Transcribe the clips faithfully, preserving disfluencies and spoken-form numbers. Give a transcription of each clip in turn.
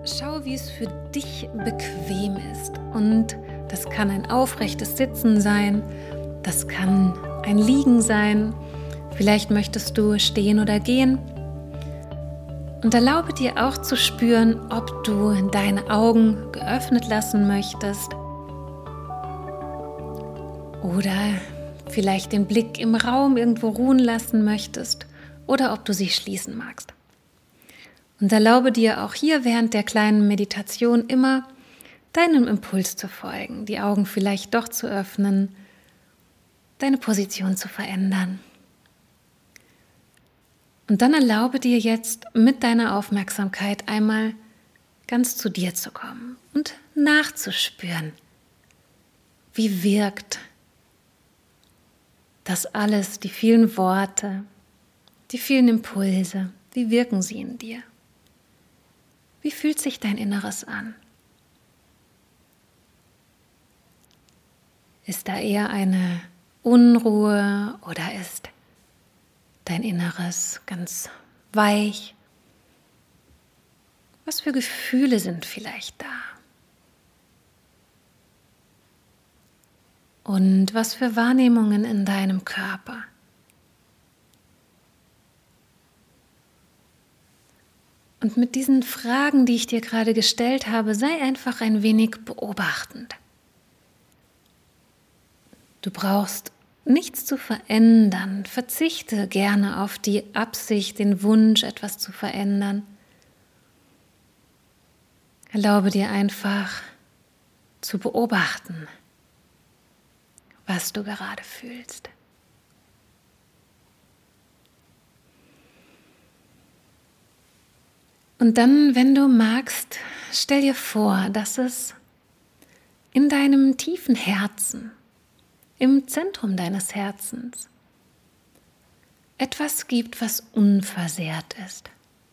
Schau, wie es für dich bequem ist. Und das kann ein aufrechtes Sitzen sein, das kann ein Liegen sein, vielleicht möchtest du stehen oder gehen. Und erlaube dir auch zu spüren, ob du deine Augen geöffnet lassen möchtest oder vielleicht den Blick im Raum irgendwo ruhen lassen möchtest oder ob du sie schließen magst. Und erlaube dir auch hier während der kleinen Meditation immer deinem Impuls zu folgen, die Augen vielleicht doch zu öffnen, deine Position zu verändern. Und dann erlaube dir jetzt mit deiner Aufmerksamkeit einmal ganz zu dir zu kommen und nachzuspüren, wie wirkt das alles, die vielen Worte, die vielen Impulse, wie wirken sie in dir? Wie fühlt sich dein Inneres an? Ist da eher eine Unruhe oder ist dein Inneres ganz weich? Was für Gefühle sind vielleicht da? Und was für Wahrnehmungen in deinem Körper? Und mit diesen Fragen, die ich dir gerade gestellt habe, sei einfach ein wenig beobachtend. Du brauchst nichts zu verändern. Verzichte gerne auf die Absicht, den Wunsch, etwas zu verändern. Erlaube dir einfach zu beobachten, was du gerade fühlst. Und dann, wenn du magst, stell dir vor, dass es in deinem tiefen Herzen, im Zentrum deines Herzens, etwas gibt, was unversehrt ist.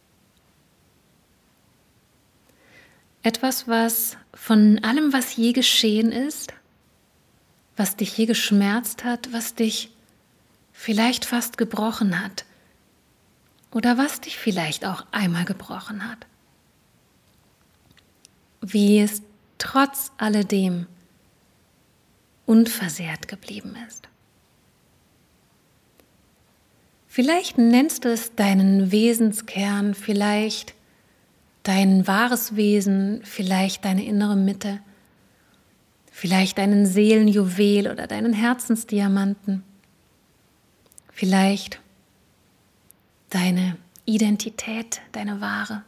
Etwas, was von allem, was je geschehen ist, was dich je geschmerzt hat, was dich vielleicht fast gebrochen hat oder was dich vielleicht auch einmal gebrochen hat, wie es trotz alledem unversehrt geblieben ist. Vielleicht nennst du es deinen Wesenskern, vielleicht dein wahres Wesen, vielleicht deine innere Mitte, vielleicht deinen Seelenjuwel oder deinen Herzensdiamanten, vielleicht deine Identität, deine wahre.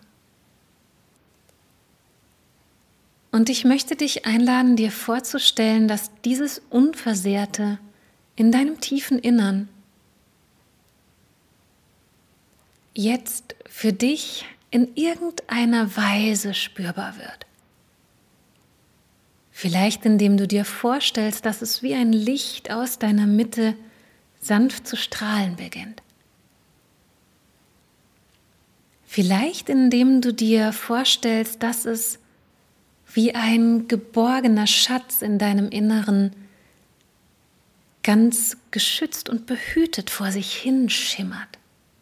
Und ich möchte dich einladen, dir vorzustellen, dass dieses Unversehrte in deinem tiefen Innern jetzt für dich in irgendeiner Weise spürbar wird. Vielleicht indem du dir vorstellst, dass es wie ein Licht aus deiner Mitte sanft zu strahlen beginnt. Vielleicht indem du dir vorstellst, dass es wie ein geborgener Schatz in deinem Inneren ganz geschützt und behütet vor sich hin schimmert.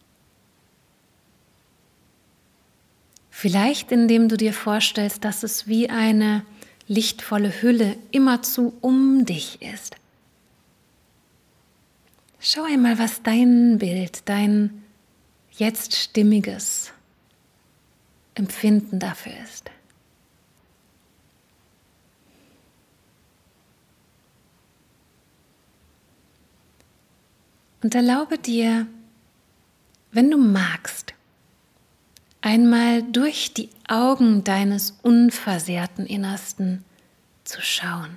Vielleicht indem du dir vorstellst, dass es wie eine lichtvolle Hülle immerzu um dich ist. Schau einmal, was dein Bild, dein jetzt stimmiges Empfinden dafür ist. Und erlaube dir, wenn du magst, einmal durch die Augen deines unversehrten Innersten zu schauen.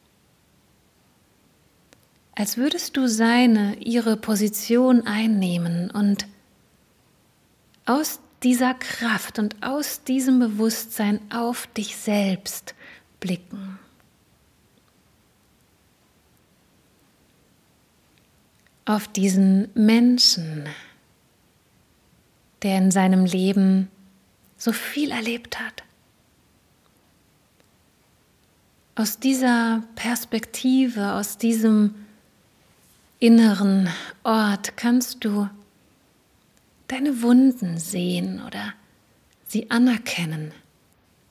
Als würdest du seine, ihre Position einnehmen und aus dieser Kraft und aus diesem Bewusstsein auf dich selbst blicken. Auf diesen Menschen, der in seinem Leben so viel erlebt hat. Aus dieser Perspektive, aus diesem inneren Ort kannst du deine Wunden sehen oder sie anerkennen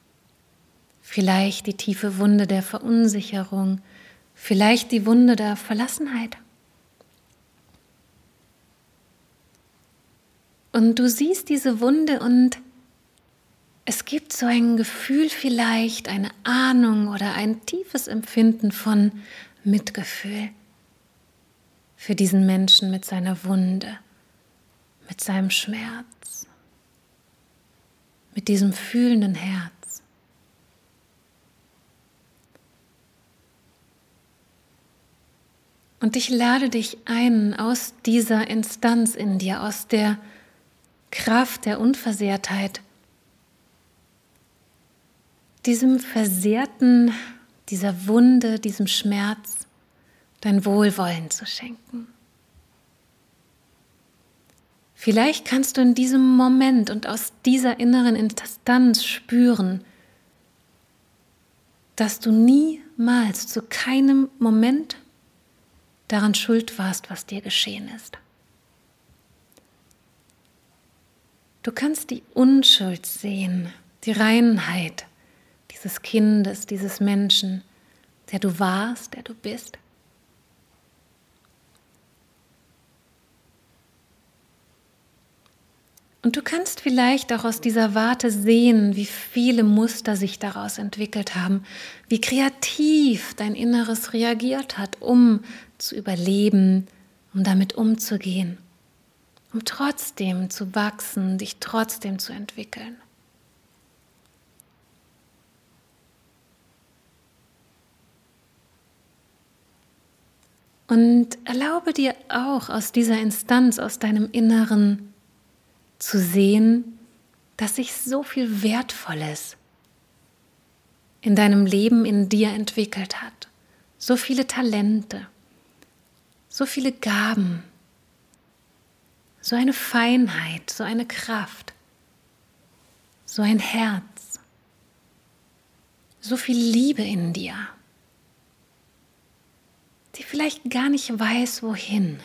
vielleicht die tiefe Wunde der Verunsicherung, vielleicht die Wunde der Verlassenheit. Und du siehst diese Wunde und es gibt so ein Gefühl vielleicht, eine Ahnung oder ein tiefes Empfinden von Mitgefühl für diesen Menschen mit seiner Wunde, mit seinem Schmerz, mit diesem fühlenden Herz. Und ich lade dich ein, aus dieser Instanz in dir, aus der Kraft der Unversehrtheit, diesem Versehrten, dieser Wunde, diesem Schmerz, dein Wohlwollen zu schenken. Vielleicht kannst du in diesem Moment und aus dieser inneren Instanz spüren, dass du niemals zu keinem Moment daran schuld warst, was dir geschehen ist. Du kannst die Unschuld sehen, die Reinheit dieses Kindes, dieses Menschen, der du warst, der du bist. Und du kannst vielleicht auch aus dieser Warte sehen, wie viele Muster sich daraus entwickelt haben, wie kreativ dein Inneres reagiert hat, um zu überleben, um damit umzugehen, um trotzdem zu wachsen, dich trotzdem zu entwickeln. Und erlaube dir auch aus dieser Instanz, aus deinem Inneren zu sehen, dass sich so viel Wertvolles in deinem Leben in dir entwickelt hat. So viele Talente, so viele Gaben, so eine Feinheit, so eine Kraft, so ein Herz, so viel Liebe in dir, die vielleicht gar nicht weiß, wohin.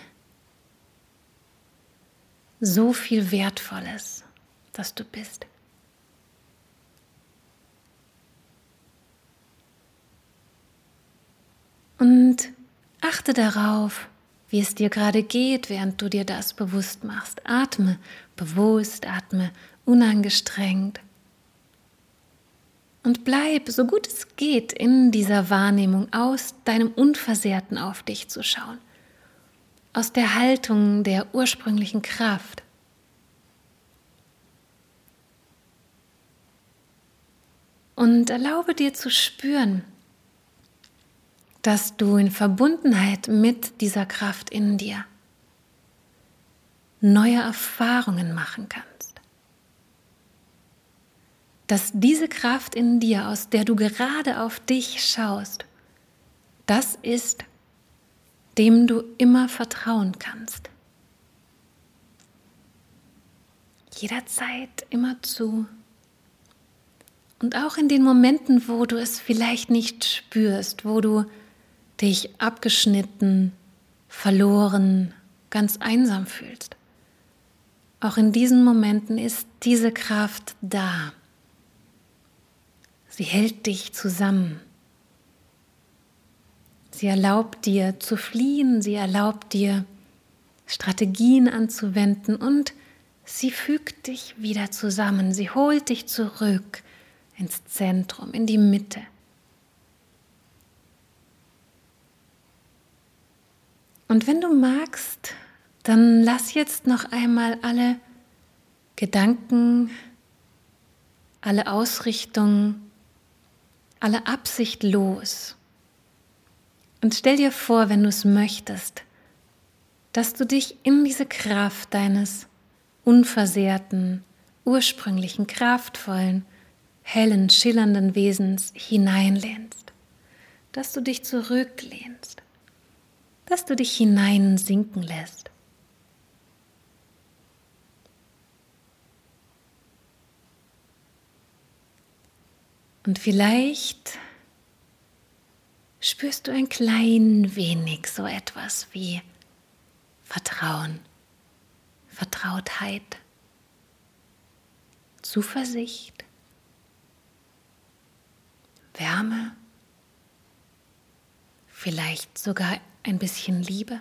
So viel Wertvolles, dass du bist. Und achte darauf, wie es dir gerade geht, während du dir das bewusst machst. Atme bewusst, atme unangestrengt. Und bleib, so gut es geht, in dieser Wahrnehmung, aus deinem Unversehrten auf dich zu schauen. Aus der Haltung der ursprünglichen Kraft. Und erlaube dir zu spüren, dass du in Verbundenheit mit dieser Kraft in dir neue Erfahrungen machen kannst. Dass diese Kraft in dir, aus der du gerade auf dich schaust, das ist, dem du immer vertrauen kannst. Jederzeit, immerzu. Und auch in den Momenten, wo du es vielleicht nicht spürst, wo du dich abgeschnitten, verloren, ganz einsam fühlst. Auch in diesen Momenten ist diese Kraft da. Sie hält dich zusammen. Sie erlaubt dir zu fliehen, sie erlaubt dir Strategien anzuwenden und sie fügt dich wieder zusammen. Sie holt dich zurück ins Zentrum, in die Mitte. Und wenn du magst, dann lass jetzt noch einmal alle Gedanken, alle Ausrichtungen, alle Absicht los. Und stell dir vor, wenn du es möchtest, dass du dich in diese Kraft deines unversehrten, ursprünglichen, kraftvollen, hellen, schillernden Wesens hineinlehnst, dass du dich zurücklehnst, dass du dich hineinsinken lässt. Und vielleicht spürst du ein klein wenig so etwas wie Vertrauen, Vertrautheit, Zuversicht, Wärme, vielleicht sogar ein bisschen Liebe,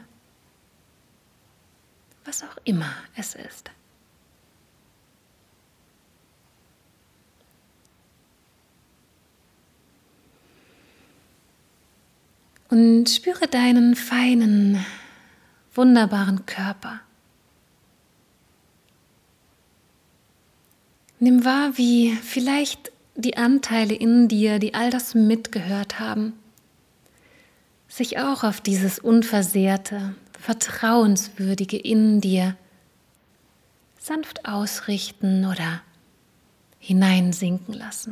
was auch immer es ist. Und spüre deinen feinen, wunderbaren Körper. Nimm wahr, wie vielleicht die Anteile in dir, die all das mitgehört haben, sich auch auf dieses unversehrte, vertrauenswürdige in dir sanft ausrichten oder hineinsinken lassen.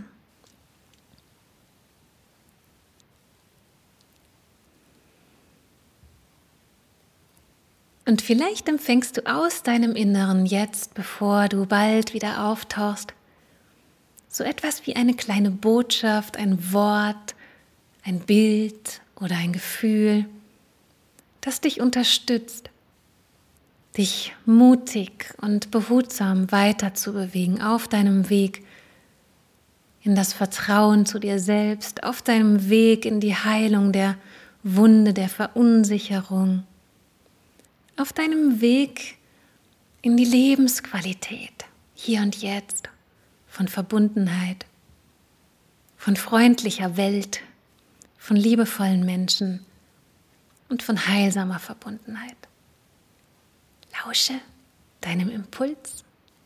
Und vielleicht empfängst du aus deinem Inneren jetzt, bevor du bald wieder auftauchst, so etwas wie eine kleine Botschaft, ein Wort, ein Bild oder ein Gefühl, das dich unterstützt, dich mutig und behutsam weiterzubewegen auf deinem Weg in das Vertrauen zu dir selbst, auf deinem Weg in die Heilung der Wunde, der Verunsicherung, auf deinem Weg in die Lebensqualität, hier und jetzt, von Verbundenheit, von freundlicher Welt, von liebevollen Menschen und von heilsamer Verbundenheit. Lausche deinem Impuls.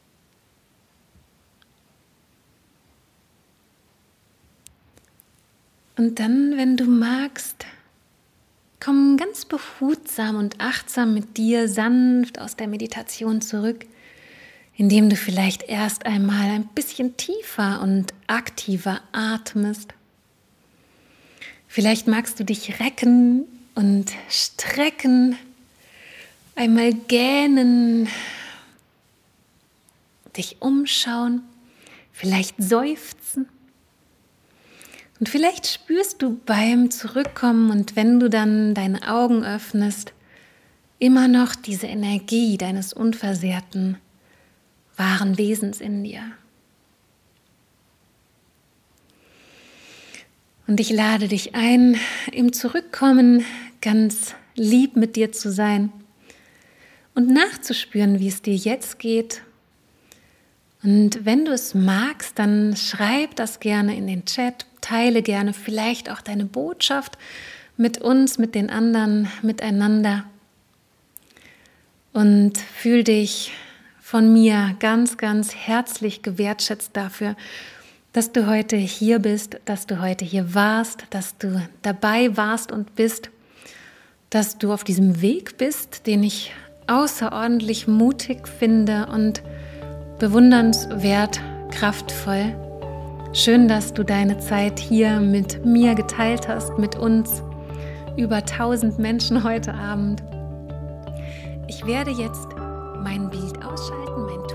Und dann, wenn du magst, komm ganz behutsam und achtsam mit dir sanft aus der Meditation zurück, indem du vielleicht erst einmal ein bisschen tiefer und aktiver atmest. Vielleicht magst du dich recken und strecken, einmal gähnen, dich umschauen, vielleicht seufzen. Und vielleicht spürst du beim Zurückkommen und wenn du dann deine Augen öffnest, immer noch diese Energie deines unversehrten, wahren Wesens in dir. Und ich lade dich ein, im Zurückkommen ganz lieb mit dir zu sein und nachzuspüren, wie es dir jetzt geht. Und wenn du es magst, dann schreib das gerne in den Chat, teile gerne vielleicht auch deine Botschaft mit uns, mit den anderen, miteinander. Und fühl dich von mir ganz, ganz herzlich gewertschätzt dafür, dass du heute hier bist, dass du heute hier warst, dass du dabei warst und bist, dass du auf diesem Weg bist, den ich außerordentlich mutig finde und bewundernswert, kraftvoll. Schön, dass du deine Zeit hier mit mir geteilt hast, mit uns, über tausend Menschen heute Abend. Ich werde jetzt mein Bild ausschalten, mein